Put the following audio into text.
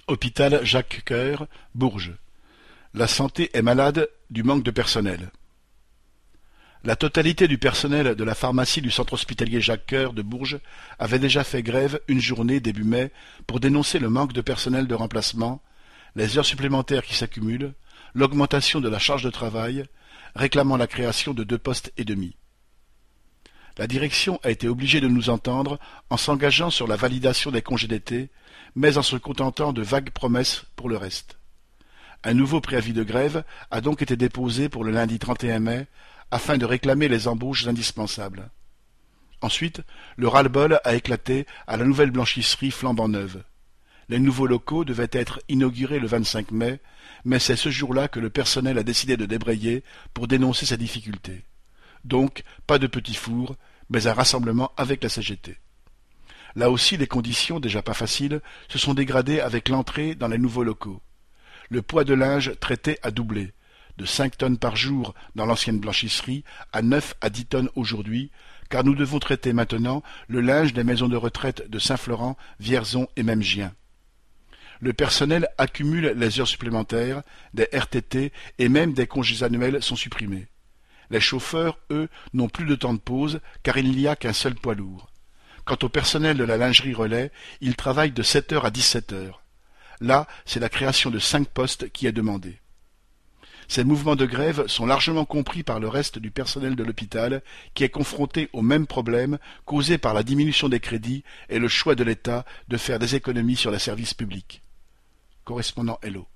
Hôpital Jacques-Cœur, Bourges. La santé est malade du manque de personnel. La totalité du personnel de la pharmacie du centre hospitalier Jacques-Cœur de Bourges avait déjà fait grève une journée début mai pour dénoncer le manque de personnel de remplacement, les heures supplémentaires qui s'accumulent, l'augmentation de la charge de travail, réclamant la création de 2 postes et demi. La direction a été obligée de nous entendre en s'engageant sur la validation des congés d'été, mais en se contentant de vagues promesses pour le reste. Un nouveau préavis de grève a donc été déposé pour le lundi 31 mai afin de réclamer les embauches indispensables. Ensuite, le ras-le-bol a éclaté à la nouvelle blanchisserie flambant neuve. Les nouveaux locaux devaient être inaugurés le 25 mai, mais c'est ce jour-là que le personnel a décidé de débrayer pour dénoncer ces difficultés. Donc, pas de petit four, mais un rassemblement avec la CGT. Là aussi, les conditions, déjà pas faciles, se sont dégradées avec l'entrée dans les nouveaux locaux. Le poids de linge traité a doublé, de 5 tonnes par jour dans l'ancienne blanchisserie à 9 à 10 tonnes aujourd'hui, car nous devons traiter maintenant le linge des maisons de retraite de Saint-Florent, Vierzon et même Gien. Le personnel accumule les heures supplémentaires, des RTT et même des congés annuels sont supprimés. Les chauffeurs, eux, n'ont plus de temps de pause car il n'y a qu'un seul poids lourd. Quant au personnel de la lingerie relais, il travaille de 7 heures à 17 heures. Là, c'est la création de 5 postes qui est demandée. Ces mouvements de grève sont largement compris par le reste du personnel de l'hôpital qui est confronté aux mêmes problèmes causés par la diminution des crédits et le choix de l'État de faire des économies sur les services publics. Correspondant Hello.